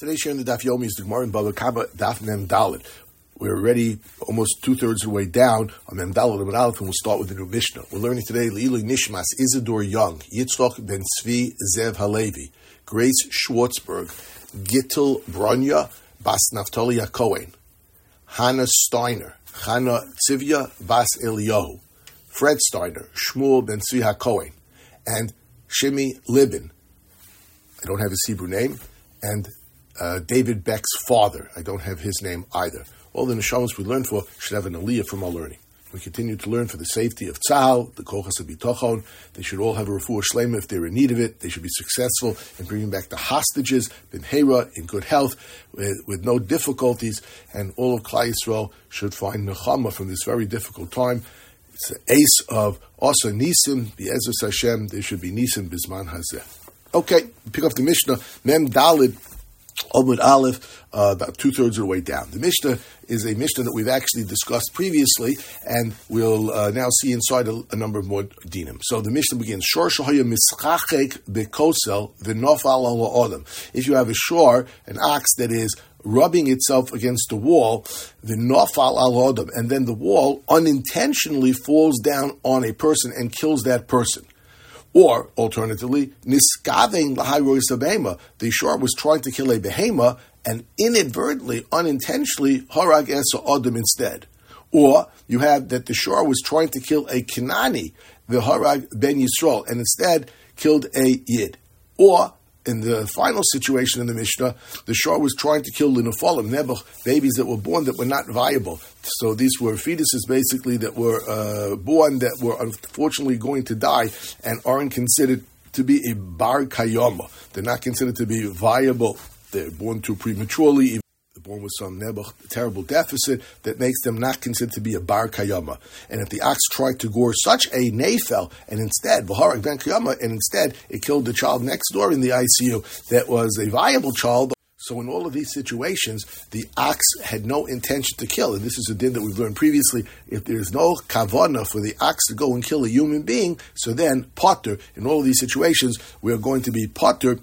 Today's share in the Daf Yomi is the Gemara in Baba Kama Daf Mem Dalet. We're already almost 2/3 of the way down on Mem Dalet and Aleph, and we'll start with the new Mishnah. We're learning today Leilui Nishmas Isidor Young, Yitzchok Ben Tzvi Zev Halevi, Grace Schwartzberg, Gittel Bronya Bas Naftali Cohen, Hannah Steiner, Hannah Tzivya Bas Eliyahu, Fred Steiner, Shmuel Ben Tzvi HaKohen, and Shimi Libin. I don't have his Hebrew name, and David Beck's father. I don't have his name either. All the neshamas we learn for should have an aliyah from our learning. We continue to learn for the safety of Tzahal, the Kochas HaBitochon. They should all have a refuah shlema if they're in need of it. They should be successful in bringing back the hostages, b'mheira, in good health, with no difficulties. And all of Klal Yisrael should find nechama from this very difficult time. It's the ace of Asa Nisim, Be'ezus Hashem. There should be Nisim Bizman Hazeh. Okay, pick up the Mishnah, Mem Dalid, Omud Aleph, about 2/3 of the way down. The Mishnah is a Mishnah that we've actually discussed previously, and we'll now see inside a number of more dinim. So the Mishnah begins, Shor shahaya mischachek bekosel v'nofal al ha'odam. If you have a shor, an ox that is rubbing itself against the wall, v'nofal al ha'odam, and then the wall unintentionally falls down on a person and kills that person. Or, alternatively, niskavein l'hayrois behema. The shor was trying to kill a behema and inadvertently, unintentionally, harag esa adam instead. Or, you have that the shor was trying to kill a Kenani, the harag ben Yisrael, and instead killed a Yid. Or, in the final situation in the Mishnah, the shor was trying to kill the Nephalim, Nebuch, babies that were born that were not viable. So these were fetuses basically that were born that were unfortunately going to die and aren't considered to be a bar kayama. They're not considered to be viable. They're born too prematurely. They're born with some Nebuch, terrible deficit that makes them not considered to be a bar kayama. And if the ox tried to gore such a nefel, and instead, v'harag ben kayama, and instead it killed the child next door in the ICU that was a viable child. So in all of these situations, the ox had no intention to kill. And this is a din that we've learned previously. If there's no kavana for the ox to go and kill a human being, so then potter, in all of these situations, we are going to be potter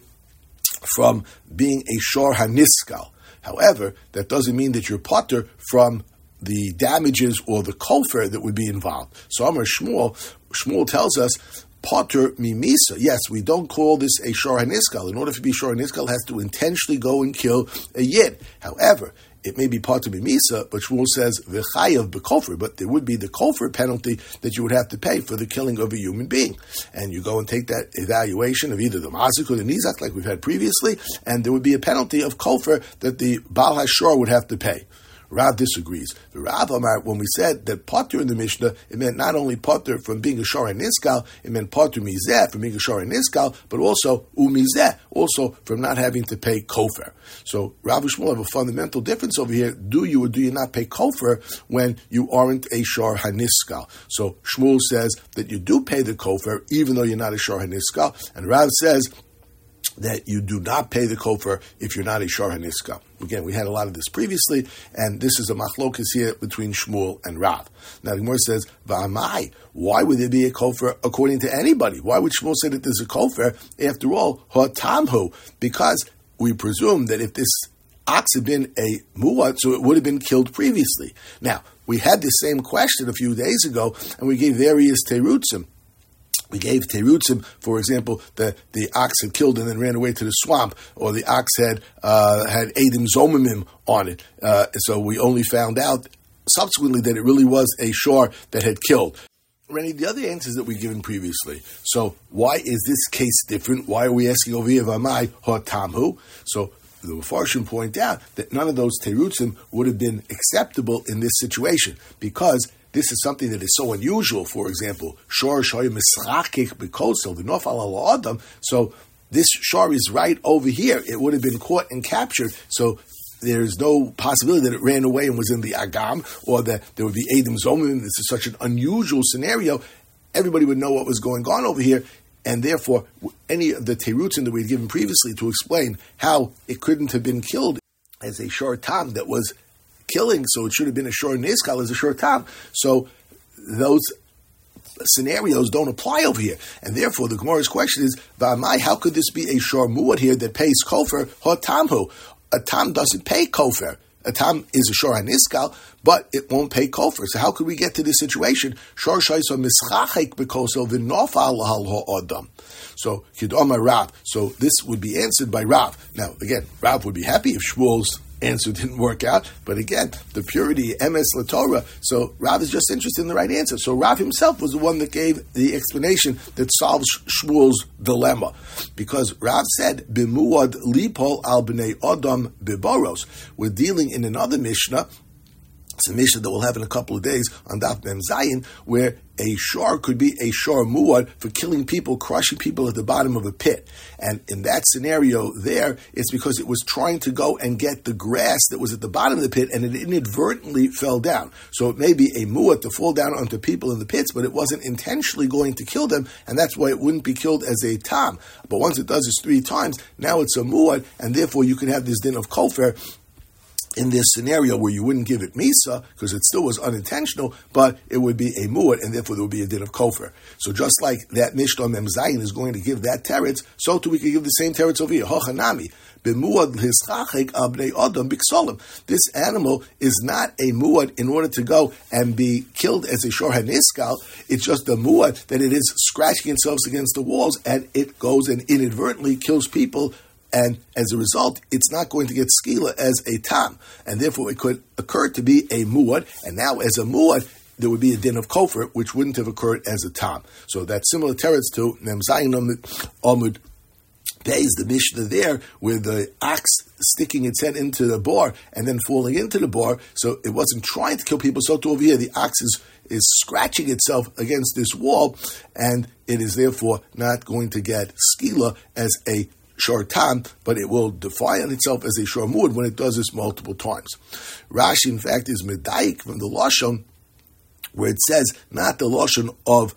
from being a shor haniskal. However, that doesn't mean that you're potter from the damages or the kofar that would be involved. So Amar Shmuel tells us, potter mimisa. Yes, we don't call this a shor haniskal. In order to be shor haniskal, it has to intentionally go and kill a yid. However, it may be potter mimisa, but Shmuel says v'chayav b'kofar, but there would be the kofar penalty that you would have to pay for the killing of a human being. And you go and take that evaluation of either the mazik or the nizak, like we've had previously, and there would be a penalty of kofar that the Baal HaShor would have to pay. Rav disagrees. The Rav Amar, when we said that potter in the Mishnah, it meant not only potter from being a shor haniskal, it meant potter mizeh from being a shor haniskal, but also umizeh, also from not having to pay kofar. So Rav and Shmuel have a fundamental difference over here. Do you or do you not pay kofar when you aren't a shor haniskal? So Shmuel says that you do pay the kofar even though you're not a shor haniskal, and Rav says that you do not pay the kofar if you're not a shor haniskal. Again, we had a lot of this previously, and this is a machlokas here between Shmuel and Rav. Now the Gemara says, "Va'amai, why would there be a kofar according to anybody? Why would Shmuel say that there's a kofar? After all, ha'tamhu, because we presume that if this ox had been a muad, so it would have been killed previously. Now, we had the same question a few days ago, and we gave various terutzim. We gave terutzim, for example, that the ox had killed and then ran away to the swamp, or the ox had edim zomimim on it. So we only found out subsequently that it really was a shor that had killed. Any of the other answers that we've given previously. So why is this case different? Why are we asking over here, Vamai Hotamhu? So the Mefarshim point out that none of those terutzim would have been acceptable in this situation, because this is something that is so unusual. For example, shor shoy mischakik bekosel v'nofal al adam. So this shor is right over here. It would have been caught and captured. So there's no possibility that it ran away and was in the agam, or that there would be edim zomim. This is such an unusual scenario. Everybody would know what was going on over here, and therefore any of the terutzim that we had given previously to explain how it couldn't have been killed as a shor tam that was killing, so it should have been a shor niskal as a shor tam. So those scenarios don't apply over here. And therefore, the Gemara's question is, V'amai, how could this be a shor muad here that pays kofar hotamhu? a tam doesn't pay kofar. A tam is a shor haniskal, but it won't pay kofar. So how could we get to this situation? Shor shaisa mischachek b'kosel v'nofal lahal ha'adam. So Kidoma Rav. So this would be answered by Rav. Now again, Rav would be happy if Shmuel's answer didn't work out, but again, the purity, emes laTorah. So Rav is just interested in the right answer. So Rav himself was the one that gave the explanation that solves Shmuel's dilemma, because Rav said, "Bimuad lipol al bnei adam biboros." We're dealing in another Mishnah. It's a Mishnah that we'll have in a couple of days on Daf Mem Zayin, where a shor could be a shor muad for killing people, crushing people at the bottom of a pit. And in that scenario there, it's because it was trying to go and get the grass that was at the bottom of the pit, and it inadvertently fell down. So it may be a muad to fall down onto people in the pits, but it wasn't intentionally going to kill them, and that's why it wouldn't be killed as a tam. But once it does this 3 times, now it's a muad, and therefore you can have this din of kofar in this scenario where you wouldn't give it misa, because it still was unintentional, but it would be a muad, and therefore there would be a din of kofar. So just like that Mishnah Mem Zayin is going to give that teretz, so too we can give the same teretz over here. Hochanami, b'muad hischachek abnei adam b'ksolim. This animal is not a muad in order to go and be killed as a shor haniskal. It's just a muad that it is scratching itself against the walls, and it goes and inadvertently kills people. And as a result, it's not going to get skila as a tam, and therefore it could occur to be a muad. And now, as a muad, there would be a din of kofar, which wouldn't have occurred as a tam. So that's similar teretz to Mem Zayin Amud Beis, the Mishnah there, with the ox sticking its head into the bar and then falling into the bar. So it wasn't trying to kill people. So too over here, the ox is scratching itself against this wall, and it is therefore not going to get skila as a shor tam, but it will define itself as a shor muad when it does this multiple times. Rashi, in fact, is medayik from the lashon where it says not the lashon of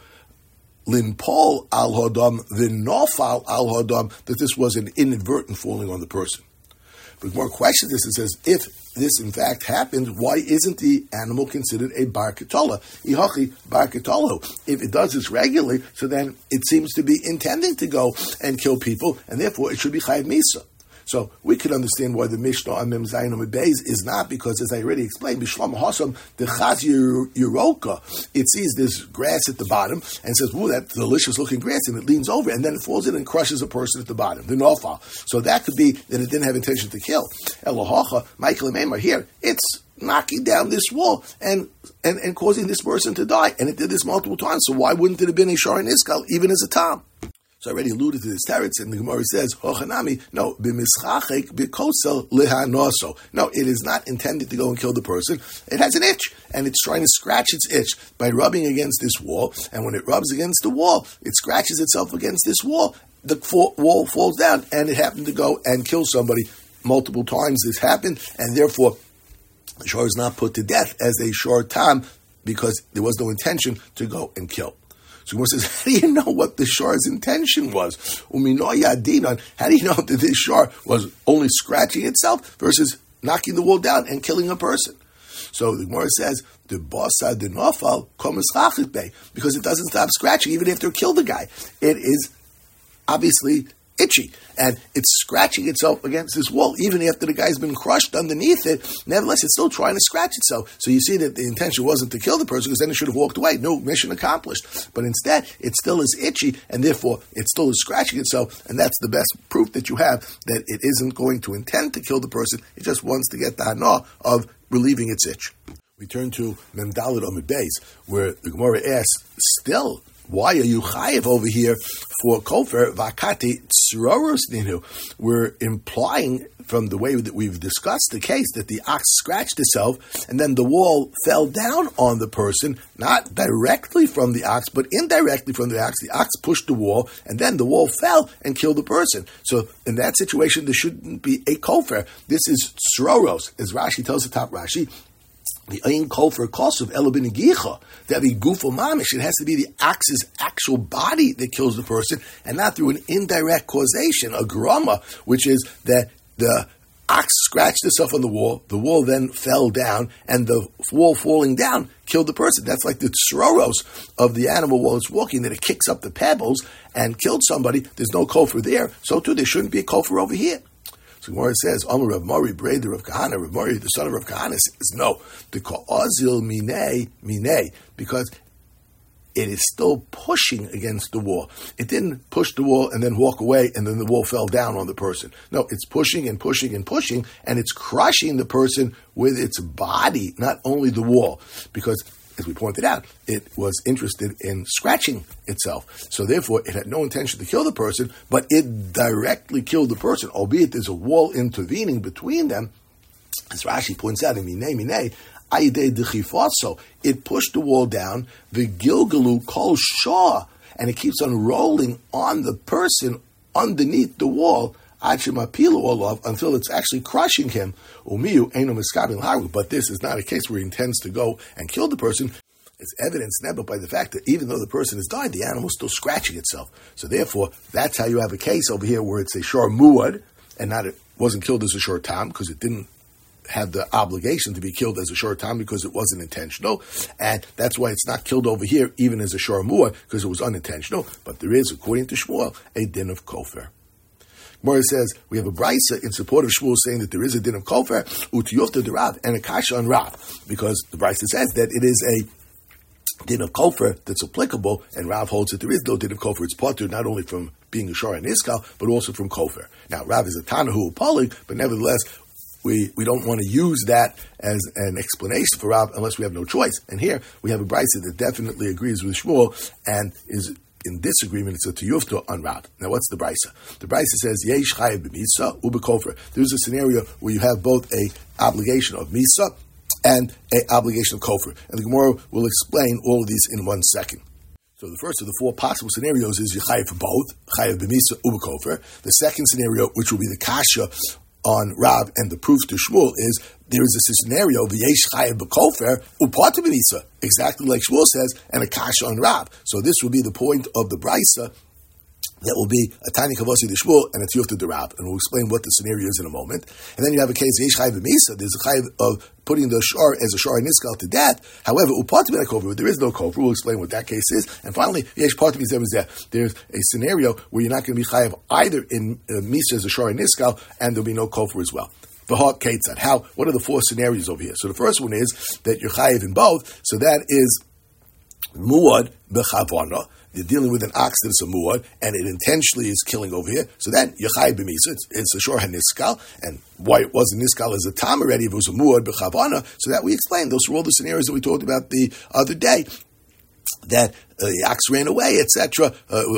linpol al hodam, v'nofal al hodam, that this was an inadvertent falling on the person. But more questions this, it says, if this in fact happened, why isn't the animal considered a bar ketola? Ihachi bar ketolo. If it does this regularly, so then it seems to be intending to go and kill people, and therefore it should be chayav misa. So we could understand why the Mishnah on Mem Zayin Amud Beis is not, because, as I already explained, Bishlam Hasam, the Chaz Yeroka, it sees this grass at the bottom and says, "Whoa, that delicious looking grass," and it leans over, and then it falls in and crushes a person at the bottom, the nofal. So that could be that it didn't have intention to kill. Elohacha, Michael and Maimar here, it's knocking down this wall and causing this person to die, and it did this multiple times. So why wouldn't it have been a shor haniskal even as a tam? So I already alluded to this teretz, and the Gemara says, "Hochanami, no, b'mischachek b'kosel lehanoso." No, it is not intended to go and kill the person. It has an itch, and it's trying to scratch its itch by rubbing against this wall. And when it rubs against the wall, it scratches itself against this wall. The wall falls down, and it happened to go and kill somebody multiple times. This happened, and therefore the shor is not put to death as a shor tam, because there was no intention to go and kill. So Gemara says, how do you know what the shor's intention was? How do you know that this shor was only scratching itself versus knocking the wall down and killing a person? So the Gemara says, the basa de nofal komischachit be, because it doesn't stop scratching even after it killed the guy. It is obviously itchy, and it's scratching itself against this wall even after the guy's been crushed underneath it. Nevertheless, it's still trying to scratch itself. So you see that the intention wasn't to kill the person, because then it should have walked away. No, mission accomplished. But instead, it still is itchy, and therefore it still is scratching itself, and that's the best proof that you have that it isn't going to intend to kill the person. It just wants to get the hana of relieving its itch. We turn to Mem Daled Amud Beis, where the Gemara asks, still, why are you chayiv over here for kofar vakati tzroros ninu? We're implying from the way that we've discussed the case that the ox scratched itself and then the wall fell down on the person, not directly from the ox, but indirectly from the ox. The ox pushed the wall and then the wall fell and killed the person. So in that situation, there shouldn't be a kofar. This is tzroros, as Rashi tells the top Rashi. The ayin kofar kosov elobin gicha. That be gufo mamish. It has to be the ox's actual body that kills the person, and not through an indirect causation, a grama, which is that the ox scratched itself on the wall then fell down, and the wall falling down killed the person. That's like the tzroros of the animal while it's walking, that it kicks up the pebbles and killed somebody. There's no kofar there, so too there shouldn't be a kofar over here. So Gemara says, Amar Rav Mari, brother of Kahana, Rav Mari, the son of Rav Kahana, says, no, the Ka'azil minei, because it is still pushing against the wall. It didn't push the wall and then walk away and then the wall fell down on the person. No, it's pushing and pushing and pushing, and it's crushing the person with its body, not only the wall. Because, as we pointed out, it was interested in scratching itself. So therefore, it had no intention to kill the person, but it directly killed the person, albeit there's a wall intervening between them. As Rashi points out in Minei, so it pushed the wall down, the Gilgalu kol shah, and it keeps on rolling on the person underneath the wall, until it's actually crushing him. But this is not a case where he intends to go and kill the person. It's evidenced now by the fact that even though the person has died, the animal is still scratching itself. So therefore, that's how you have a case over here where it's a shor muad, and not it wasn't killed as a shor tam, because it didn't have the obligation to be killed as a shor tam because it wasn't intentional, and that's why it's not killed over here even as a shor muad, because it was unintentional. But there is, according to Shmuel, a din of kofer. Gemara says we have a brisa in support of Shmuel saying that there is a din of kofer, utiyofta de Rav, and a kasha on Rav, because the brisa says that it is a din of kofer that's applicable, and Rav holds that there is no din of kofer. It's potter not only from being a shor and iskal, but also from kofer. Now, Rav is a tanahu polig, but nevertheless, we don't want to use that as an explanation for Rav unless we have no choice. And here we have a brisa that definitely agrees with Shmuel and is in disagreement. It's a tiyufta on Rav. Now, what's the brisa? The brisa says yesh chayav b'misa u'bekofer. There's a scenario where you have both a obligation of misa and a obligation of kofer, and the Gemara will explain all of these in 1 second. So the first of the 4 possible scenarios is you chayav for both, chayav b'misa u'bekofer. The second scenario, which will be the kasha on Rav, and the proof to Shmuel is there is a scenario v'yesh chayav b'kofer u'pata b'misa, exactly like Shmuel says, and a kasha on Rav. So this will be the point of the brisa. That will be a tiny kavasi de Shmuel and a tiyufta de Rav, and we'll explain what the scenario is in a moment. And then you have a case yesh chayav b'misa. There's a chayav of putting the shor as a shor and niskal to death. However, u'pata b'kofer, there is no kofer. We'll explain what that case is. And finally, yesh pata b'misa. There's a scenario where you're not going to be chayav either in misa as a shor and niskal, and there'll be no kofer as well. V'ha ketzad. How? What are the 4 scenarios over here? So the first one is that you're chayav in both. So that is muad b'chavana. You're dealing with an ox that is a muad, and it intentionally is killing over here. So then, Yechai b'misa, it's a shor haniskal, and why it wasn't niskal as a tam already, if it was a muad b'chavana, so that we explained. Those were all the scenarios that we talked about the other day, that the ox ran away, etc.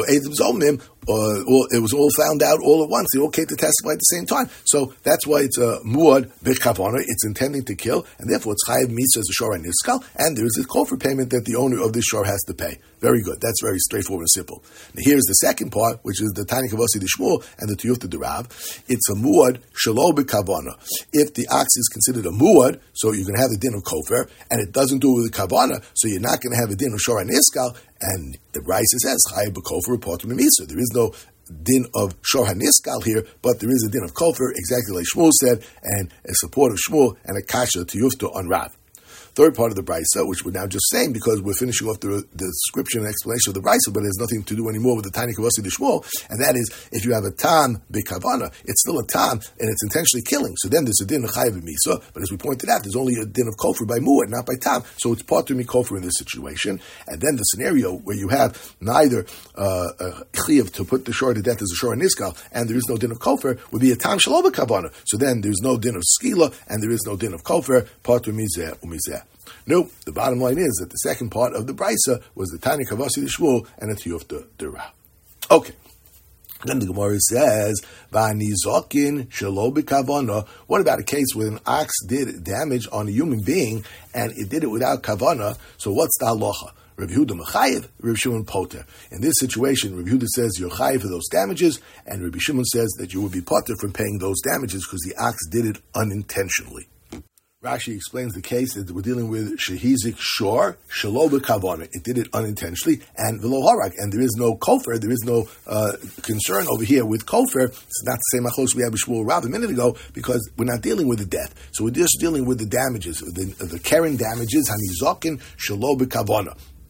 It was all found out all at once. They all came to testify at the same time. So that's why it's a muad b'kavana. It's intending to kill, and therefore it's chayav mitzvah as a shor and niskal, and there is a kofer payment that the owner of this shor has to pay. Very good. That's very straightforward and simple. Now here's the second part, which is the tani kavasi de Shmuel and the tiyufta de Rav. It's a muad shelo b'kavana. If the ox is considered a muad, so you're going to have the din of kofer, and it doesn't do it with a kavana, so you're not going to have a din of shor and niskal. And the brisa says chayav b'kofer reported mimisa. There is no din of shor haniskal here, but there is a din of kofer, exactly like Shmuel said, and a support of Shmuel and a kasha tiyufta on Rav. Third part of the brisa, which we're now just saying because we're finishing off the description and explanation of the brisa, but it has nothing to do anymore with the tiny kavasi de Shmuel, and that is if you have a tam b'kavana, it's still a tam and it's intentionally killing. So then there's a din of chayav misa, but as we pointed out, there's only a din of kofer by muad, not by tam. So it's part to me kofer in this situation. And then the scenario where you have neither chiyav to put the shor to death as a shor niskal, and there is no din of kofer, would be a tam shelo b'kavana. So then there's no din of skila, and there is no din of kofer, part to mizeh umizeh. No, the bottom line is that the second part of the brisa was the tani kavasi de Shmuel and the tiyufta de Rav. Okay. Then the Gemara says, "V'anizokin shelo b'kavana." What about a case where an ox did damage on a human being and it did it without kavana? So what's the halacha? Rav Yehuda mechayev, Rav Shimon poter. In this situation, Rav Yehuda says you're chayev for those damages, and Rav Shimon says that you will be poter from paying those damages because the ox did it unintentionally. Rashi explains the case that we're dealing with shehizik shor shelo b'kavana. It did it unintentionally, and v'lo harak, and there is no kofer, there is no concern over here with kofer. It's not the same achos we had with Shmuel Rav a minute ago, because we're not dealing with the death. So we're just dealing with the damages, the keren damages, hanizokin shelo b'kavana.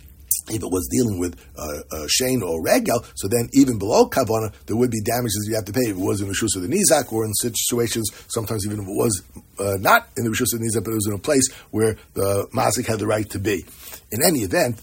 if it was dealing with Shane or Regel, so then even below Kavana, there would be damages you have to pay. If it was in Rishus of the Nizak, or in situations, sometimes even if it was not in the Rishus of the Nizak, but it was in a place where the Mazik had the right to be. In any event,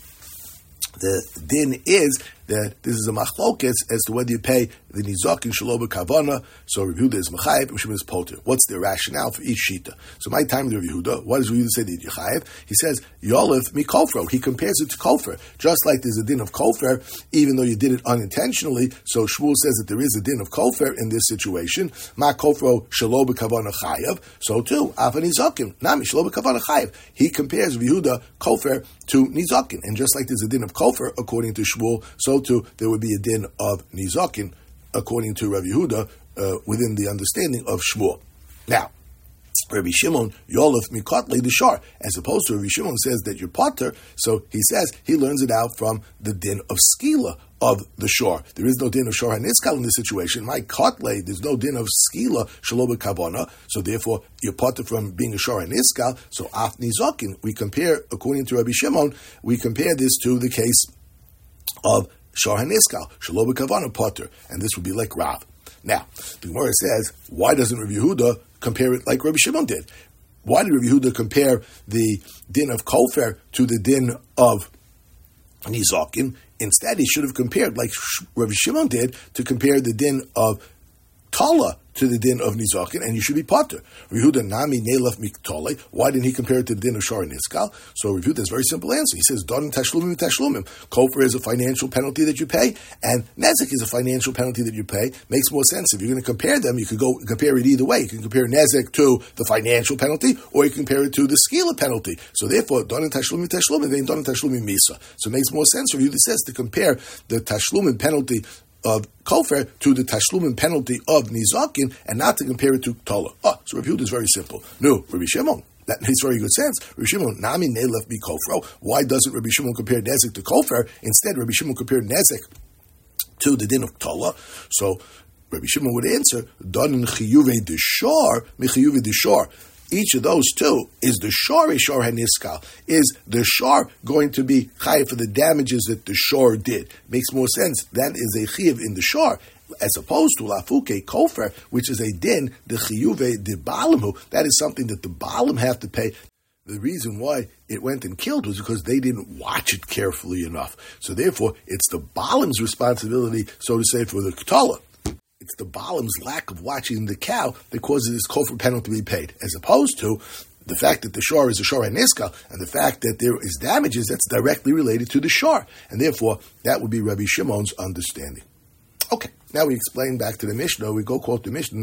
the din is that this is a machlokes as to whether you pay the nizakin shaloba kavana. So Rav Yehuda is mechayev, Rav Shimon is poter. What's the rationale for each shita? So my time with Rav Yehuda, what does Rav Yehuda say that you chayev? He says yolif mi kofro. He compares it to kofar, just like there's a din of kofar, even though you did it unintentionally. So Shmuel says that there is a din of kofar in this situation. Ma kofro shaloba kavana chayev. So too afa nizakin nami shaloba kavana chayev. He compares Rav Yehuda kofar to nizakin, and just like there's a din of kofar according to Shmuel, so too there would be a din of nizakin according to Rabbi Yehuda within the understanding of Shmuel. Now, Rabbi Shimon yolef mikotle deshar, as opposed to Rabbi Shimon says that you're potter, so he says he learns it out from the din of skila of the shore. There is no din of shor haniskal in this situation. My kotle, there's no din of skila shaloba kabana, so therefore you're potter from being a shor haniskal. So af nizakin, we compare, according to Rabbi Shimon, we compare this to the case of shor haniskal shaloba kavana potter, and this would be like Rav. Now, the Gemara says, why doesn't Rabbi Yehuda compare it like Rabbi Shimon did? Why did Rabbi Yehuda compare the din of kofar to the din of nizakin? Instead, he should have compared, like Rabbi Shimon did, to compare the din of tala to the din of nizakin, and you should be potter. Yehuda nami nelef miktole. Why didn't he compare it to the din of shor niskal? So Yehuda has a very simple answer. He says, don tashlumim tashlumim. Kofar is a financial penalty that you pay, and nezek is a financial penalty that you pay. Makes more sense. If you're going to compare them, you could go compare it either way. You can compare nezek to the financial penalty, or you can compare it to the skila penalty. So therefore, don tashlumim tashlumim, then don tashlumim misa. So it makes more sense. Yehuda says to compare the tashlumim penalty of kofar to the tashlumim penalty of nizakin, and not to compare it to tola. So Rabbi Yehuda is very simple. No, Rabbi Shimon, that makes very good sense. Rabbi Shimon, nami nelef bi kofro. Why doesn't Rabbi Shimon compare nezek to kofar? Instead, Rabbi Shimon compared nezek to the din of tola. So Rabbi Shimon would answer, don in chiyuve deshar mi chiyuve deshar. Each of those two is the shor haniskal. Is the shor going to be chayiv for the damages that the shor did? Makes more sense. That is a chayiv in the shor, as opposed to lafuke kofar, which is a din, the chiyuve de balamhu. That is something that the balam have to pay. The reason why it went and killed was because they didn't watch it carefully enough. So therefore, it's the balam's responsibility, so to say, for the ketala. It's the balam's lack of watching the cow that causes this kofar penalty to be paid, as opposed to the fact that the shor is a shor haniskal, and the fact that there is damages that's directly related to the shor, and therefore that would be Rabbi Shimon's understanding. Okay, now we explain back to the Mishnah. We go quote the Mishnah.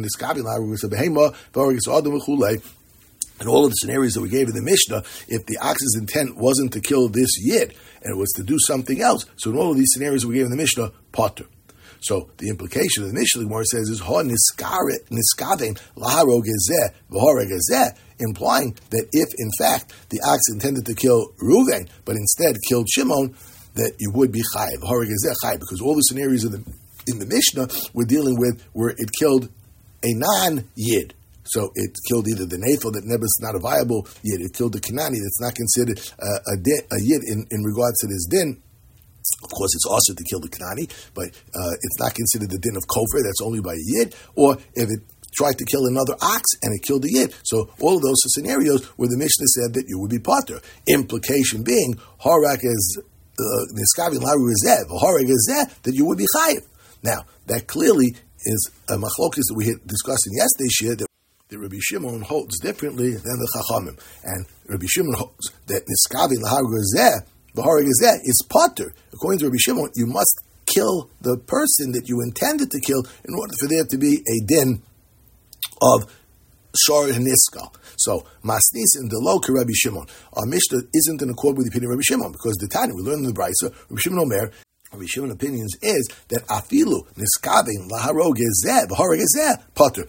In all of the scenarios that we gave in the Mishnah, if the ox's intent wasn't to kill this yid, and it was to do something else, so in all of these scenarios we gave in the Mishnah, potter. So the implication of the Mishnah Gemara says is ha niskaven laharog gezeh v'horeg gezeh, implying that if in fact the ox intended to kill Reuven but instead killed Shimon, that you would be chayiv v'horeg gezeh chayiv, because all the scenarios in the Mishnah we're dealing with where it killed a non-yid. So it killed either the Nephil, that Nebu's not a viable yid. It killed the Kanani, that's not considered a yid in regards to this din. Of course, it's also to kill the Kanani, but it's not considered the din of kofar, that's only by a yid. Or if it tried to kill another ox and it killed a yid. So all of those are scenarios where the Mishnah said that you would be potter. Implication being, harak is niskavi laru ezeh, v'hareg ezeh, that you would be chayiv. Now, that clearly is a machlokes that we had discussed in yesterday's shir, that Rabbi Shimon holds differently than the Chachamim. And Rabbi Shimon holds that niskavi laru ezeh, v'hareg ezeh, is potter. According to Rabbi Shimon, you must kill the person that you intended to kill in order for there to be a din of shor haniskal. So, masnis in the low Rabbi Shimon. Our Mishnah isn't in accord with the opinion of Rabbi Shimon, because the Tanya, we learn in the Brisa, Rabbi Shimon Omer, Rabbi Shimon's opinions is that afilu niskavein laharog gezeh v'hareg gezeh potter.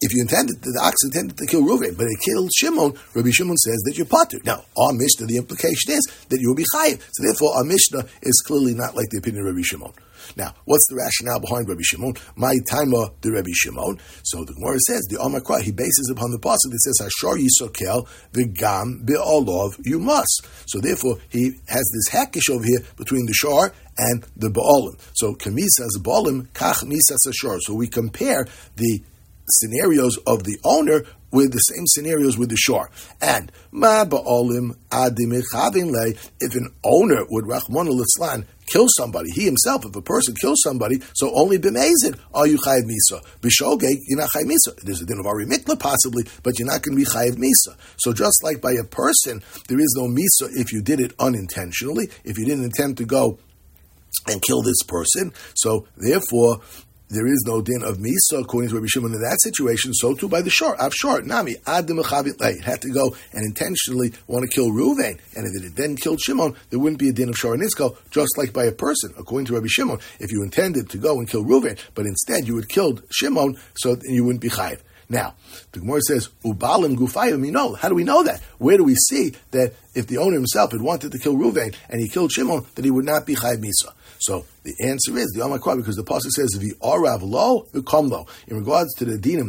if you intended, the ox intended to kill Reuven, but it killed Shimon, Rabbi Shimon says that you're patur. Now, our Mishnah, the implication is that you will be chayiv. So therefore, our Mishnah is clearly not like the opinion of Rabbi Shimon. Now, what's the rationale behind Rabbi Shimon? My taima the Rabbi Shimon. So the Gemara says, the Amar Kra, he bases upon the pasuk that says, Hashar yisokel v'gam be'olov, you must. So therefore, he has this hackish over here between the shar and the ba'olim. So, kamisa as a ba'olim, kach misas hashar. So we compare the scenarios of the owner with the same scenarios with the shore. And ma ba'olim adim echavin lei, if an owner would Rahman al-Islan kill somebody, he himself, if a person kills somebody, so only b'mezid are you chayiv misa. B'shogeg, you're not chayiv misa. There's a din of ari mikla possibly, but you're not going to be chayiv misa. So just like by a person, there is no misa if you did it unintentionally, if you didn't intend to go and kill this person. So therefore, there is no din of misa according to Rabbi Shimon in that situation. So too by the shor, av shor nami adim echavit lei. It had to go and intentionally want to kill Reuven, and if it then killed Shimon, there wouldn't be a din of shor and isko. Just like by a person, according to Rabbi Shimon, if you intended to go and kill Reuven, but instead you had killed Shimon, so you wouldn't be chayiv. Now, the Gemara says, Ubalim gufayim minol. How do we know that? Where do we see that if the owner himself had wanted to kill Reuven and he killed Shimon, that he would not be chayiv misa? So the answer is the Amar Kra, because the pasuk says v'arav lo v'kom lo. In regards to the dinim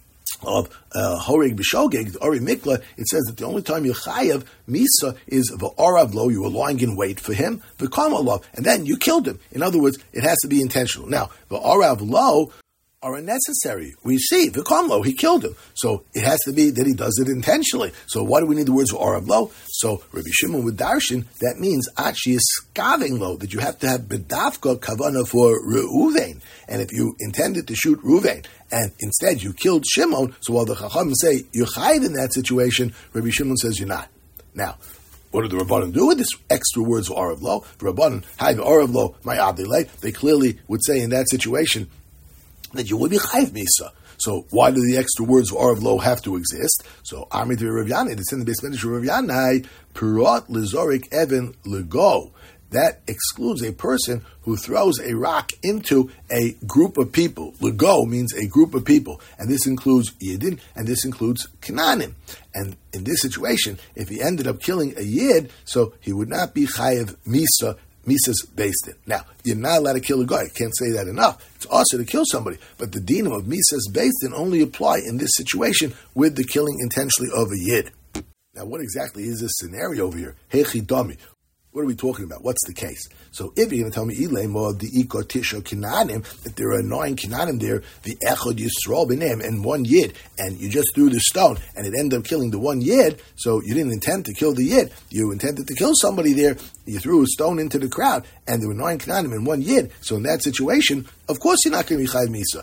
of horeg b'shogeg, the ori mikla, it says that the only time you chayav misa is v'arav lo. You were lying in wait for him, v'kom lo, and then you killed him. In other words, it has to be intentional. Now v'arav lo are unnecessary. We see v'kamlo, he killed him, so it has to be that he does it intentionally. So why do we need the words v'arav lo? So Rabbi Shimon with darshan, that means achi is skaving lo, that you have to have bedavka kavana for Reuven, and if you intended to shoot Reuven and instead you killed Shimon, so while the Chacham say you're chayiv in that situation, Rabbi Shimon says you're not. Now, what do the Rabbanan do with this extra words v'arav lo? The Rabbanan, hay v'arav lo, my adilei, they clearly would say in that situation that you would be chayiv misa. So why do the extra words of lo have to exist? So Amid Rav Yanai, it's in the base of Rav Yanai, Pirot lezorik even lego. That excludes a person who throws a rock into a group of people. Lego means a group of people, and this includes Yidin, and this includes Canaanim. And in this situation, if he ended up killing a Yid, so he would not be chayiv misa. Mises based it. Now, you're not allowed to kill a guy. I can't say that enough. It's also to kill somebody. But the dinam of Mises based it only apply in this situation with the killing intentionally of a Yid. Now, what exactly is this scenario over here? Hechidami. What are we talking about? What's the case? So if you're going to tell me the Iko Tisho Kinanim, that there are 9 Kinanim there, the Echod Yisrael B'Nem, and 1 Yid, and you just threw the stone, and it ended up killing the 1 Yid, so you didn't intend to kill the Yid. You intended to kill somebody there, you threw a stone into the crowd, and there were 9 Kinanim and 1 Yid. So in that situation, of course you're not going to be Chayiv Misa.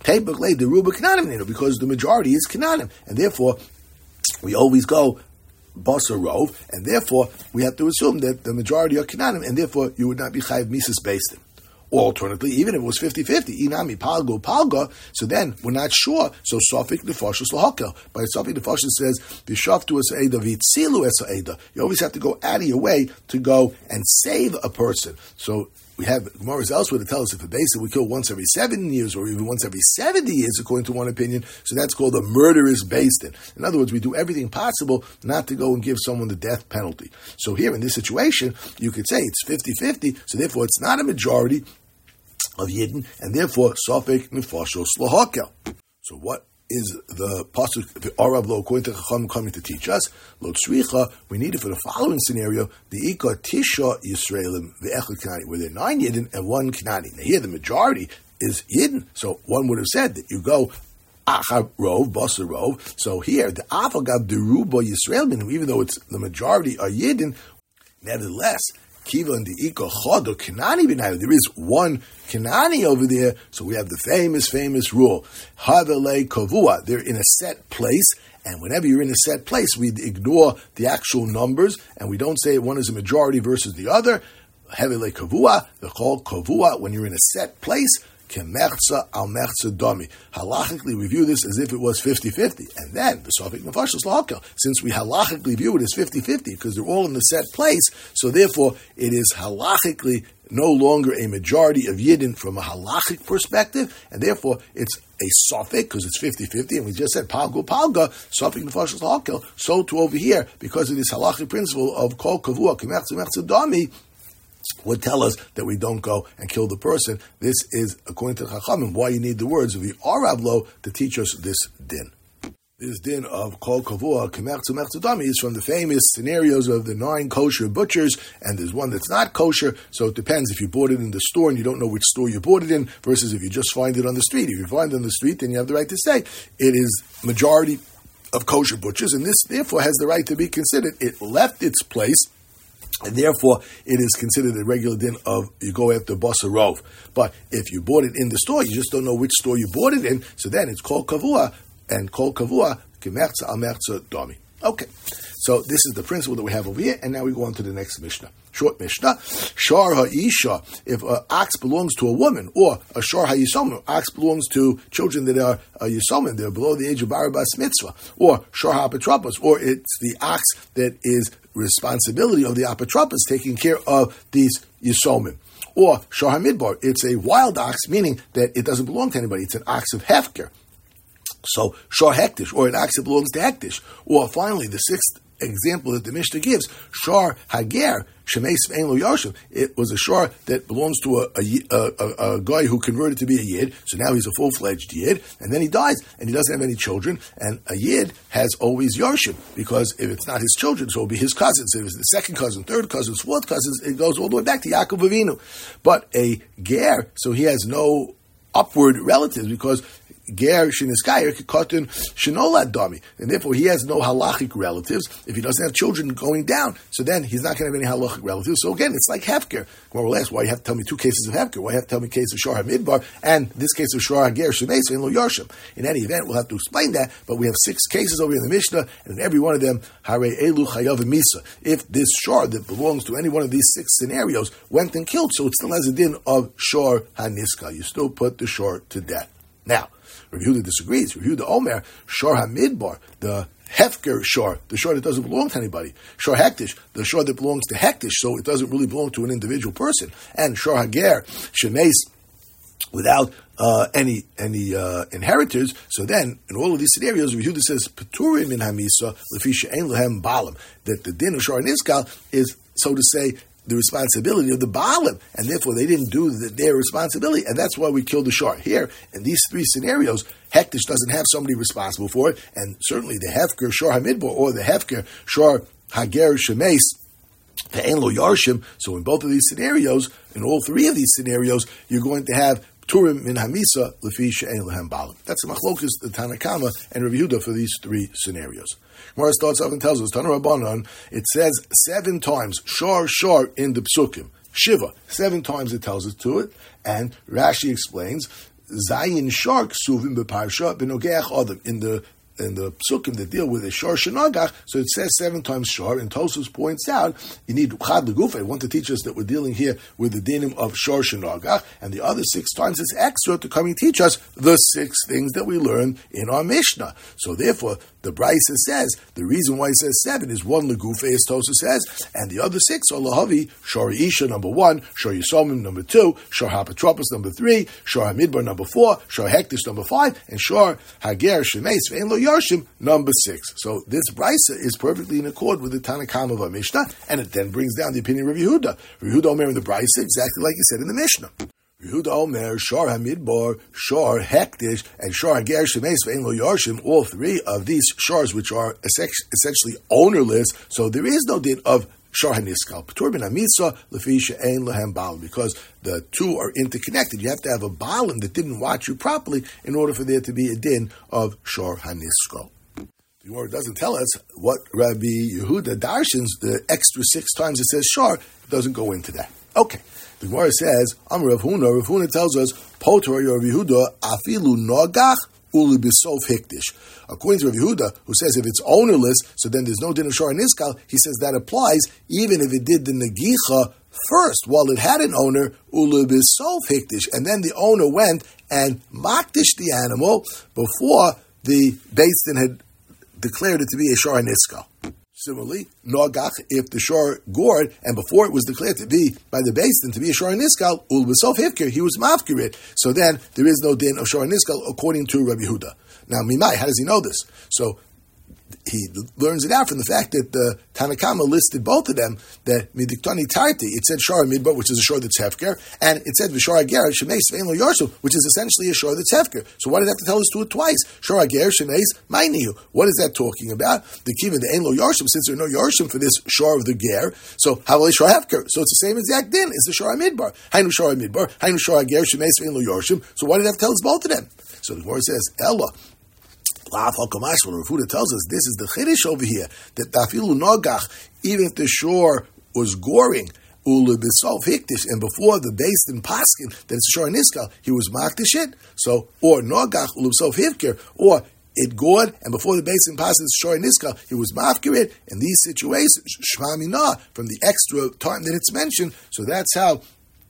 Because the majority is Kinanim, and therefore we always go Basar Rov, and therefore we have to assume that the majority are Kananim, and therefore you would not be Chayiv Mises based in. Or alternatively, even if it was 50-50, Inami Palga, so then we're not sure. So Sofik Nefashos Lahakel. But Sofik Nefashos says, V'shaftu es Eida, V'tzilu es Eida. You always have to go out of your way to go and save a person. So we have Gemara's elsewhere to tell us if a base we kill once every 7 years or even once every 70 years, according to one opinion, so that's called a murderous based in. In other words, we do everything possible not to go and give someone the death penalty. So here in this situation, you could say it's 50-50, so therefore it's not a majority of Yidden, and therefore Sofek Nefashos Lahakel. So what is the pasuk the Arav lo according to Chacham coming to teach us? Lo tzricha, we need it for the following scenario: the Ika Tisha Yisraelim ve'echad Kanani, where there are 9 Yidden and 1 Kanani. Now here the majority is Yidden, so one would have said that you go Achar Rov, Basar Rov. So here the Avagav Deruba Yisraelim, even though it's the majority are Yidden, nevertheless. Kiva and the Ika Chodo Kanani B'nai. There is 1 Kanani over there, so we have the famous rule. Havele Kavua. They're in a set place, and whenever you're in a set place, we ignore the actual numbers, and we don't say one is a majority versus the other. Havele Kavua. They're called Kavua. When you're in a set place, kemerza al merza domi. Halachically, we view this as if it was 50-50. And then, the Sofik Nefashos Lahakel, since we halachically view it as 50-50, because they're all in the set place, so therefore, it is halachically no longer a majority of Yidden from a halachic perspective, and therefore, it's a Sofik, because it's 50-50, and we just said, Palga, Sofik Nefashos Lahakel, so too over here, because of this halachic principle of Kol Kavua, kemerza merza domi, would tell us that we don't go and kill the person. This is, according to Chachamim, why you need the words of the Arab law to teach us this din. This din of Kol Kavua, Kemerza Merza Dami is from the famous scenarios of the 9 kosher butchers, and there's one that's not kosher, so it depends if you bought it in the store and you don't know which store you bought it in, versus if you just find it on the street. If you find it on the street, then you have the right to say it is majority of kosher butchers, and this therefore has the right to be considered. It left its place, and therefore, it is considered a regular din of you go after Basa Rov. But if you bought it in the store, you just don't know which store you bought it in, so then it's Kol Kavua, and Kol Kavua, Kemerza al Merza Domi. Okay, so this is the principle that we have over here, and now we go on to the next Mishnah. Short Mishnah. Shar ha'isha, if an ox belongs to a woman, or a shar ha'yisomim, ox belongs to children that are yisomim, they're below the age of barabas mitzvah, or shar ha'apotropos, or it's the ox that is responsibility of the apotropos taking care of these yisomim. Or shar ha'midbar, it's a wild ox, meaning that it doesn't belong to anybody, it's an ox of hefker. So, shar hektish, or an ox that belongs to hektish. Or finally, the sixth example that the Mishnah gives, shar hager, shemeis ve'en lo yarshim. It was a shar that belongs to a guy who converted to be a yid, so now he's a full-fledged yid, and then he dies, and he doesn't have any children, and a yid has always yarshim, because if it's not his children, so it'll be his cousins. If it's the second cousin, third cousin, fourth cousins, it goes all the way back to Yaakov Avinu. But a ger, so he has no upward relatives, because ger sheniskayer kikotin shenolad dami, and therefore he has no halachic relatives if he doesn't have children going down. So then he's not going to have any halachic relatives. So again, it's like hefker. More or less, why you have to tell me 2 cases of hefker? Why you have to tell me a case of shar hamidbar and this case of shar hager shemeis and lo yarshim? In any event, we'll have to explain that. But we have 6 cases over here in the Mishnah, and in every one of them, hare elu chayav misa. If this shar that belongs to any one of these 6 scenarios went and killed, so it still has a din of shar haniska. You still put the shar to death. Now, Rav Yehuda disagrees. Rav Yehuda Omer, shar hamidbar, the hefker shar, the shar that doesn't belong to anybody. Shar hektish, the shar that belongs to hektish, so it doesn't really belong to an individual person. And shar hager, shemeis, without any inheritors. So then, in all of these scenarios, Rav Yehuda says, Peturim min hamisa, lefi she'en lehem balam, that the din of shar niskal is, so to say, the responsibility of the Baalim, and therefore they didn't do their responsibility, and that's why we killed the shar. Here, in these 3 scenarios, Hektish doesn't have somebody responsible for it, and certainly the Hefker Shar HaMidbar, or the Hefker Shar Hager Shemeis, Ve'en Lo Yarshim. So in both of these scenarios, in all 3 of these scenarios, you're going to have Turim min Hamisa, Lefi She'en Lehem Baalim. That's the Machlokas, the Tanakama, and Rav Yehuda for these 3 scenarios. Gemara starts off and tells us, Tana Rabbanan, it says 7 times, shar in the psukim. Shiva, 7 times it tells us to it. And Rashi explains, Zayin shar ksuvim b'parsha b'nogeach adam, in the psukim that deal with a shar shenagach, so it says 7 times shar, and Tosfos points out, you need chad legufa. I want to teach us that we're dealing here with the dinim of shar shenagach, and the other 6 times it's extra to come and teach us the 6 things that we learn in our Mishnah. So therefore, the Brisa says, the reason why it says 7 is 1 legufa, as Tosfos says, and the other 6 are lahavi, shar isha number 1, shar yisomim number 2, shar hapatropos number 3, shar hamidbar number 4, shar hektish number 5, and shar hager shemeis ve'en lo yarshim number 6. So this Brisa is perfectly in accord with the Tanakam of our Mishnah, and it then brings down the opinion of Rav Yehuda. Rav Yehuda Omer in the Brisa, exactly like he said in the Mishnah. Yehuda Omer, Shar HaMidbar, Shar Hektish, and Shar Hager Shemeis Ve'en Lo Yarshim, all 3 of these shars, which are essentially ownerless, so there is no din of Shar HaNiskal. P'tur bin Hamisa, Lefi She'en Lehem Baalim, because the 2 are interconnected. You have to have a Baalim that didn't watch you properly in order for there to be a din of Shar HaNiskal. The Gemara doesn't tell us what Rabbi Yehuda darshans, the extra 6 times it says Shar, doesn't go into that. Okay. The Gemara says, Amar Rav Huna. Rav Huna tells us, Potor Rav Yehuda afilu nogach uli b'sof hikdish. According to Rav Yehuda, who says if it's ownerless, so then there's no din of shar niskal, he says that applies even if it did the negicha first, while it had an owner, ulu b'sof hikdish, and then the owner went and makdish the animal before the Beis Din had declared it to be a shor haniskal. Similarly, nogach, if the shor gored, and before it was declared to be by the Beis Din to be a shor haniskal, ulu b'sof hikdir, he was mafkir it. So then there is no din of shor haniskal according to Rabbi Yehuda. Now, Mimai, how does he know this? So he learns it out from the fact that the Tanakama listed both of them, that Midiktani Tarti, it said Shor Midbar, which is a shor that's hefker, and it said Vishor Ager, Shemeis Vein Lo Yorshu, which is essentially a shor that's hefker. So why did it have to tell us to it twice? Shor Ager, Shemeis, Mainihu. What is that talking about? The Kiva, the Ein Lo Yorshim, since there are no Yorshim for this shor of the Ger, so how will Shor hefker? So it's the same exact din, it's the Shor Midbar. Hainu Shor Midbar, Hainu Shor Ager, Shemeis Vein Lo Yorshim. So why did it have to tell us both of them? So the Gemara says, Ella. Rav Huda tells us this is the chiddush over here, that tafilu nogach, even if the shor was goring, ulu b'sof hikdish, and before the Beis Din paskin that it's a shor niskal, he was makdish it. So, or nogach ulu b'sof hikdir, or it gored, and before the Beis Din paskin shor niskal, he was mafkir it. In these situations, shma mina, from the extra time that it's mentioned. So that's how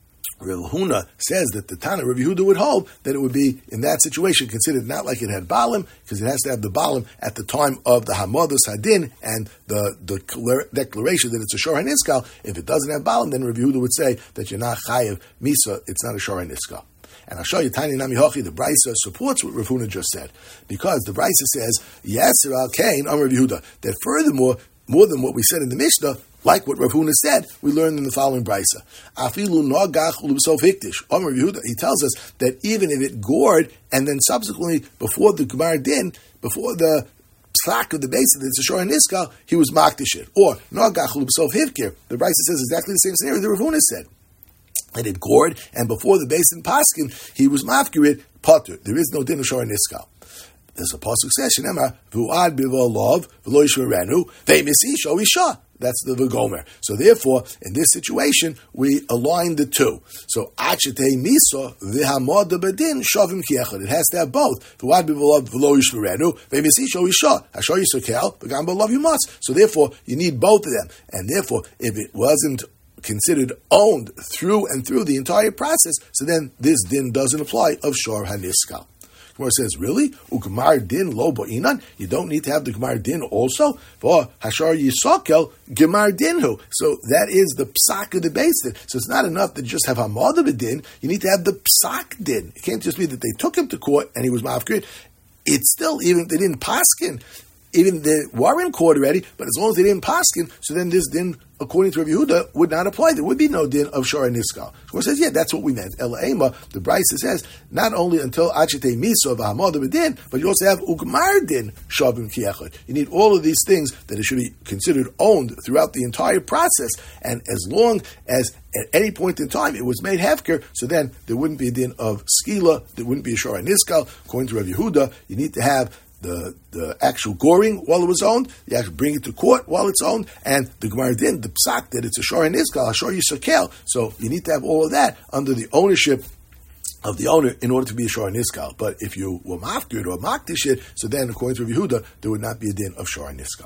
Rav Huna says that the Tana Rav Yehuda would hold that it would be in that situation considered not like it had Balim, because it has to have the Balim at the time of the Hamados Hadin and the declaration that it's a Shor HaNiskal. If it doesn't have Balim, then Rav Yehuda would say that you're not Chayev Misa, it's not a Shor HaNiskal. And I'll show you Tani Nami Hochi, the Brisa supports what Rav Huna just said, because the Brisa says, Yasser al Kain on Rav Yehuda, that furthermore, more than what we said in the Mishnah, like what Rav Huna said, we learned in the following brisa. Afilu nogach ulubsof hikdish. Rav Yehuda, he tells us that even if it gored, and then subsequently, before the Gemar Din, before the psak of the Beis Din, it's a shor haniskal, he was makdish it. Or nogach ulubsof hivkir. The brisa says exactly the same scenario that Rav Huna said. And it gored, and before the Beis Din paskin, he was mafkir it, potter. There is no din of shor haniskal. There's a pasuk says, "Shenema v'uad b'volav v'lo yishmerenu ve'misisho isha." That's the Vagomer. So therefore, in this situation, we align the two. So achetei misa v'hamoda bedin shavim kiechad. It has to have both. V'uad b'volav v'lo yishmerenu ve'misisho isha. Hashar yisokel v'gam b'lav yumatz. So therefore, you need both of them. And therefore, if it wasn't considered owned through and through the entire process, so then this din doesn't apply of shor haniskal. Gemara says, really? U'gemar din lo ba'inan? You don't need to have the gemar din also? For hashar yisakel gemar dinhu. So that is the psak of the Beis Din. So it's not enough to just have hamad b'din. You need to have the psak din. It can't just be that they took him to court and he was mafkir. It's still, even if they didn't paskin, even they were in court already, but as long as they didn't paskin, so then this din, according to Rav Yehuda, would not apply. There would be no din of shor haniskal. So it says, yeah, that's what we meant. Ela ema, the Brisa says, not only until achitei misa v'hamad b'din, but you also have ugmar din shavim kiechad. You need all of these things that it should be considered owned throughout the entire process, and as long as at any point in time it was made hefker, so then there wouldn't be a din of skila, there wouldn't be a shor haniskal. According to Rav Yehuda, you need to have the actual goring while it was owned, you have to bring it to court while it's owned, and the Gemara Din, the psak, that it's a shor haniskal, I'll show you sakel. So you need to have all of that under the ownership of the owner in order to be a shor haniskal. But if you were mafkir or makdish it, so then according to Rav Yehuda, there would not be a din of shor haniskal.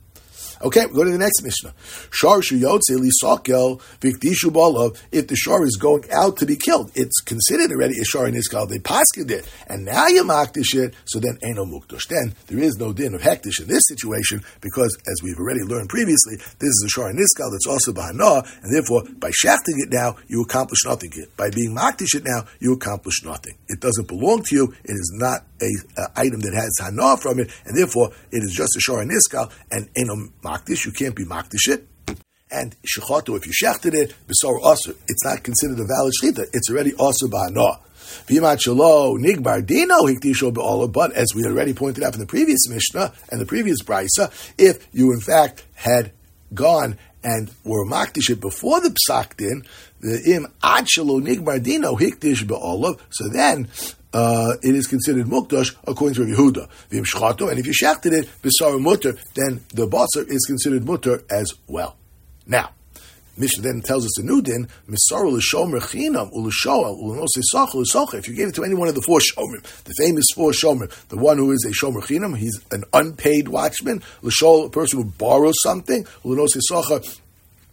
Okay, we go to the next Mishnah. Shar shuyotze lisakel vikdishu balav. If the shar is going out to be killed, it's considered already a shar niskal. They pasked it, and now you makdish it. So then eno mukdosh. Then there is no din of hektish in this situation because, as we've already learned previously, this is a shar niskal that's also bahana, and therefore by shafting it now you accomplish nothing. By being makdish it now you accomplish nothing. It doesn't belong to you. It is not a item that has hana from it, and therefore it is just a shar niskal and eno makdish. You can't be makdish it. And shechoto, if you shechted it, b'sor also, it's not considered a valid shechita. It's already also ba'ana. V'yimat shelo nigbar dino hikdisho be'olah. But as we already pointed out in the previous Mishnah and the previous Brisa, if you in fact had gone and were makdish it before the psak din, the im ad shelo nigbar dino hikdish be'olah. So then it is considered mukdash according to Rav Yehuda. V'im shchato, and if you shechted it b'sar mutter, then the basar is considered mutter as well. Now, Mishnah then tells us a new din: misar l'shomer chinam u'l'shoel u'nosisach u'l'socha. If you gave it to any one of the four shomrim, the famous four shomrim, the one who is a shomer chinam, he's an unpaid watchman. L'shoel, a person who borrows something. U'l'nosisacha,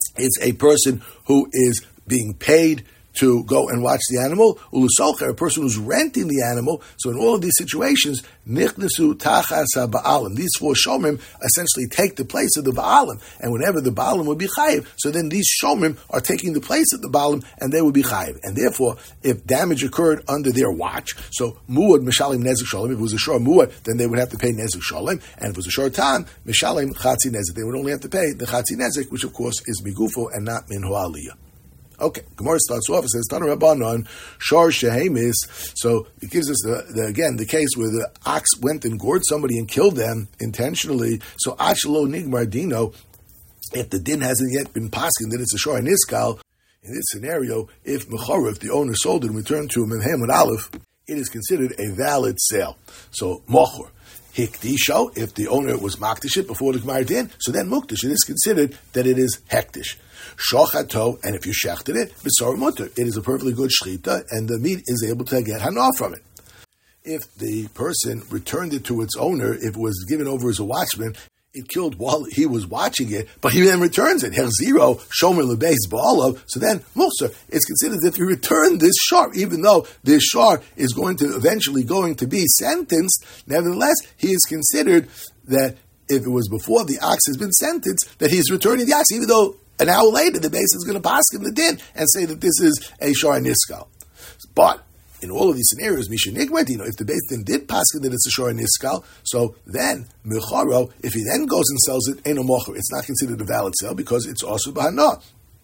it's a person who is being paid to go and watch the animal, ulusolcher, a person who's renting the animal. So in all of these situations, nichnesu tachas ba'alim. These four shomrim essentially take the place of the ba'alim, and whenever the ba'alim would be chayiv, so then these shomrim are taking the place of the ba'alim, and they would be chayiv. And therefore, if damage occurred under their watch, so muad mishalim nezek shalom. If it was a shor muad, then they would have to pay nezek shalom, and if it was a shor tam mishalim chatzi nezek, they would only have to pay the chatzi nezek, which of course is migufo and not min ho'aliyah. Okay, Gemara starts off. It says, "Tana Rabbanon, Shar Shehemis." So it gives us the case where the ox went and gored somebody and killed them intentionally. So Achelo Nigmar Dino, if the din hasn't yet been passing, that it's a Shar Niskal. In this scenario, if Mechorah, if the owner sold it and returned to him in Ham and Aleph, it is considered a valid sale. So Mochor. Hikdisho, if the owner was makdish it before the Gemara din, so then mukdish, it is considered that it is hektish. Shochato, and if you shechted it, b'sar mutter, it is a perfectly good shchita, and the meat is able to get hana from it. If the person returned it to its owner, if it was given over as a watchman, it killed while he was watching it, but he then returns it. Herziro, shomer lebeis ba'alav. So then, Musa, it's considered that if you return this shar, even though this shar is eventually going to be sentenced, nevertheless, he is considered that if it was before the ox has been sentenced, that he's returning the ox, even though an hour later the base is going to pass him the din and say that this is a shar niskal. But in all of these scenarios, Misha Nigmadino, if the Beis Din did paskin that it's a Shor Niskal, so then, Milcharo, if he then goes and sells it, Eino Mocher, it's not considered a valid sale because it's also Bahana.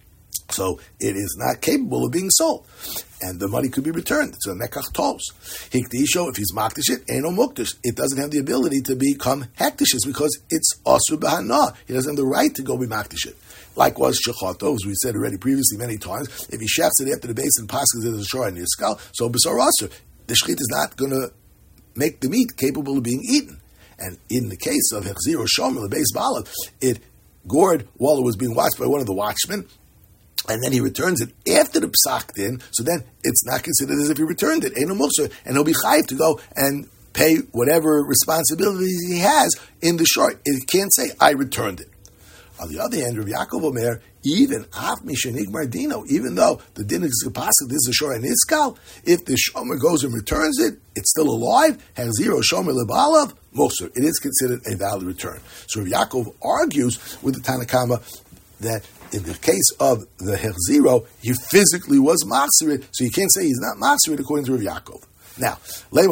So it is not capable of being sold. And the money could be returned. It's a Mekach Tos. Hikdisho, if he's Makdish it, Eino Mukdish. It doesn't have the ability to become Hekdishes because it's also Bahana. He doesn't have the right to go be Makdish it. Likewise, shechato, as we said already previously many times, if he shefts it after the base and passes it as a shor and niskal, so b'sar aser, the shechit is not going to make the meat capable of being eaten. And in the case of hechzir or shomer, the base balav, it gored while it was being watched by one of the watchmen, and then he returns it after the psak din, so then it's not considered as if he returned it, Eino Mukser, and he'll be chayiv to go and pay whatever responsibilities he has in the shor. It can't say, I returned it. On the other hand, Rav Yaakov Omer, even af mishenig mardino, even though the din is capacity, this is a shor and iskal, if the shomer goes and returns it, it's still alive, has zero shomer lebalav, moser, it is considered a valid return. So Rav Yaakov argues with the Tanakama that in the case of the Herziro, he physically was Machzirit, so you can't say he's not Machzirit according to Rav Yaakov. Now, let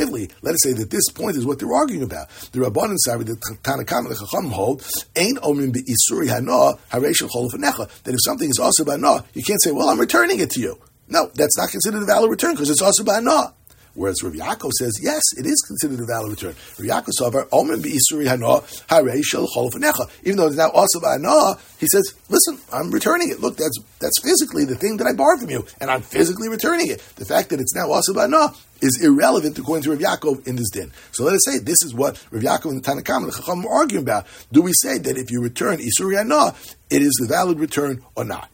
us say that this point is what they're arguing about. The Rabbanan side, the Tanakam and the Chacham hold, ain't omrim be'isuri hana hareshel chol v'necha. That if something is also ba'na, you can't say, well, I'm returning it to you. No, that's not considered a valid return because it's also ba'na. Whereas Rav Yaakov says, yes, it is considered a valid return. Rav Yaakov savar omrim be'isuri hana hareshel chol v'necha. Even though it's now also ba'na, he says, listen, I'm returning it. Look, that's physically the thing that I borrowed from you, and I'm physically returning it. The fact that it's now also ba'na is irrelevant according to Rav Yaakov in this din. So let us say this is what Rav Yaakov and the Tanakam and the Chacham are arguing about. Do we say that if you return Isuri Hana, it is a valid return or not?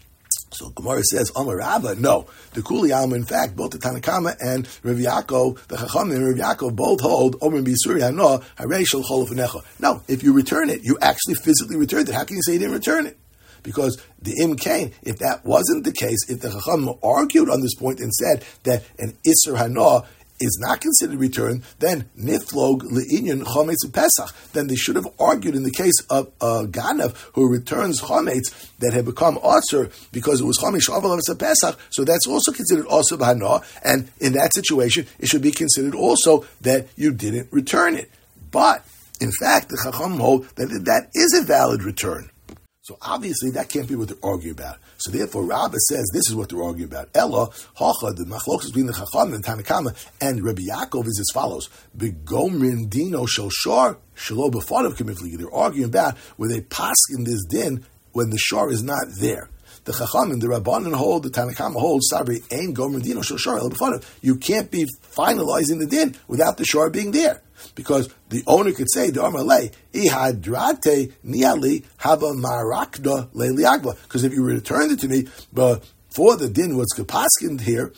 So Gemara says, Amar Rabba, no. The Kuli Alma, in fact, both the Tanakama and Rav Yaakov, the Chacham and Rav Yaakov both hold Omer B'Isuri Hana Harei Shel Chol V'Necha. No, if you return it, you actually physically returned it. How can you say you didn't return it? Because the Im Kain, if that wasn't the case, if the Chacham argued on this point and said that an Isser Hana is not considered return, then Niflog Le'inyan Chometz Pesach. Then they should have argued in the case of a Ganav who returns Chometz that had become Otzer because it was Chometz Shavuot of Pesach, so that's also considered also Hana, and in that situation, it should be considered also that you didn't return it. But, in fact, the Chacham hold that is a valid return. So obviously that can't be what they're arguing about. So therefore Rabbah says this is what they're arguing about. Ella, Hacha, the machlokas between the Chacham and Tanakama and Rabbi Yaakov is as follows. Begomrin dino shel shor shelo b'fanav kamifli. They're arguing about where they paskin this din when the shor is not there. The Chacham and the Rabbanan hold, the Tanakama hold, Sabri ain gomrin dino shel shor shelo b'fanav. You can't be finalizing the din without the shor being there. Because the owner could say, the Amalei, Ihadrate niali hava marakda leiliagba. Because if you returned it to me before the din was kapaskined here,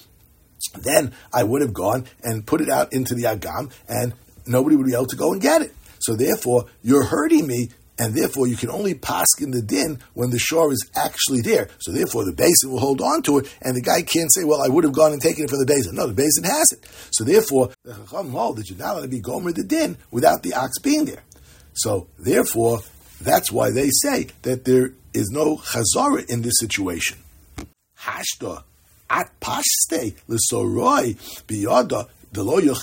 then I would have gone and put it out into the agam, and nobody would be able to go and get it. So therefore, you're hurting me and therefore you can only paskin the din when the shore is actually there. So therefore the basin will hold on to it, and the guy can't say, well, I would have gone and taken it from the basin. No, the basin has it. So therefore, the Chacham hold that you're not allowed to be gomer the din without the ox being there. So therefore, that's why they say that there is no chazara in this situation. Hashda at pashte l'soroi biyada. You've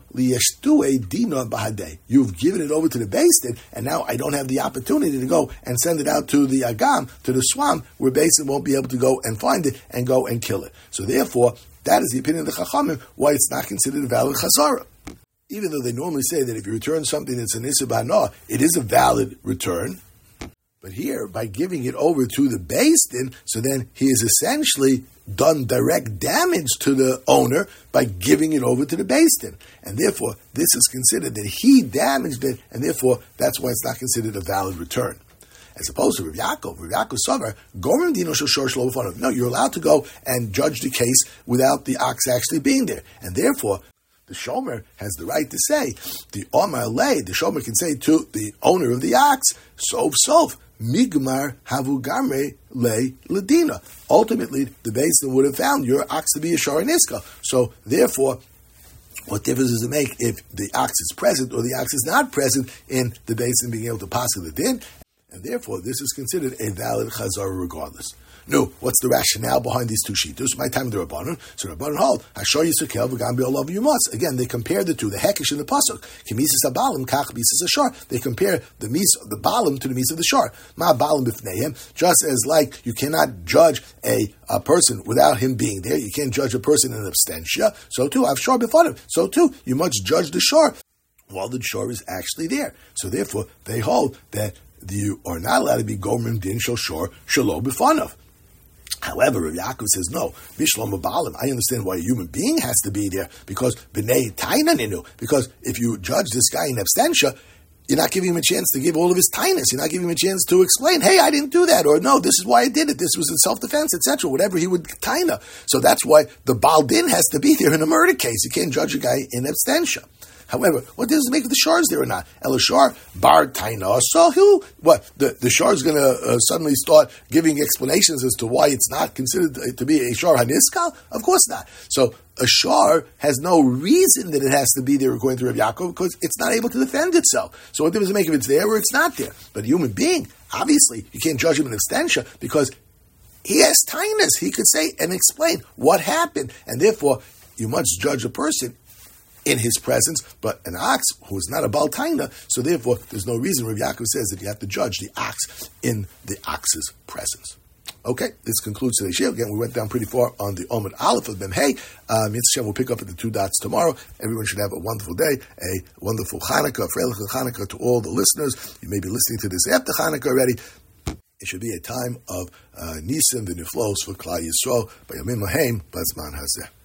given it over to the Beis Din, and now I don't have the opportunity to go and send it out to the Agam, to the swamp, where Beis Din won't be able to go and find it and go and kill it. So therefore, that is the opinion of the Chachamim, why it's not considered a valid chazara. Even though they normally say that if you return something that's an Issa B'Hana, it is a valid return. But here, by giving it over to the Beis Din, so then he is essentially done direct damage to the owner by giving it over to the Beis Din. And therefore, this is considered that he damaged it, and therefore, that's why it's not considered a valid return. As opposed to Rav Yaakov Savar, Gorim Dino Shel Shor Shelo B'Fanav. No, you're allowed to go and judge the case without the ox actually being there. And therefore, the shomer has the right to say, the Omar Lei, the shomer can say to the owner of the ox, Sof, Migmar Havu Gamre Le Ladina. Ultimately, the Beis Din would have found your ox to be a Shor Niska. So, therefore, what difference does it make if the ox is present or the ox is not present in the Beis Din being able to pass the din? And therefore, this is considered a valid chazara regardless. No, what's the rationale behind these two shitos? My time the Rabbanon. So Rabbanon hold, Hashor Yisukel v'Gambi Olav Yumas. Again, they compare the two, the Hekesh and the Pasuk. Kemises habalim kach mises hashar. They compare the balim to the mis of the shar. Ma balim b'fneihem. Just as like you cannot judge a person without him being there, you can't judge a person in abstentia. So too, Avshar b'fanav. So too, you must judge the shar while the shar is actually there. So therefore, they hold that you are not allowed to be gomer din shel shor shelo b'fanav. However, Rav Yaakov says, no, Bishlom Ba'alim, I understand why a human being has to be there, because B'nei Tainaninu, because if you judge this guy in abstentia, you're not giving him a chance to give all of his tainus. You're not giving him a chance to explain, hey, I didn't do that, or no, this is why I did it, this was in self-defense, etc., whatever he would taina. So that's why the Baal Din has to be there in a murder case. You can't judge a guy in abstentia. However, what does it make if the shar is there or not? Elashar bar taina. So who? What the shar is going to suddenly start giving explanations as to why it's not considered to be a shar haniskal? Of course not. So a shar has no reason that it has to be there according to Rav Yaakov because it's not able to defend itself. So what does it make if it's there or it's not there? But a human being, obviously, you can't judge him in abstentia because he has tainus. He could say and explain what happened, and therefore you must judge a person in his presence, but an ox who is not a Baal Taina, so therefore there's no reason Rav Yaakov says that you have to judge the ox in the ox's presence. Okay, this concludes today's show. Again, we went down pretty far on the Omid Aleph of Mem Hey. Mitzvah will pick up at the 2 dots tomorrow. Everyone should have a wonderful day, a wonderful Chanukah, a Freilich Chanukah to all the listeners. You may be listening to this after Chanukah already. It should be a time of Nisim v'Niflos for Klal Yisrael by Yamim Lahem Bazman Hazeh.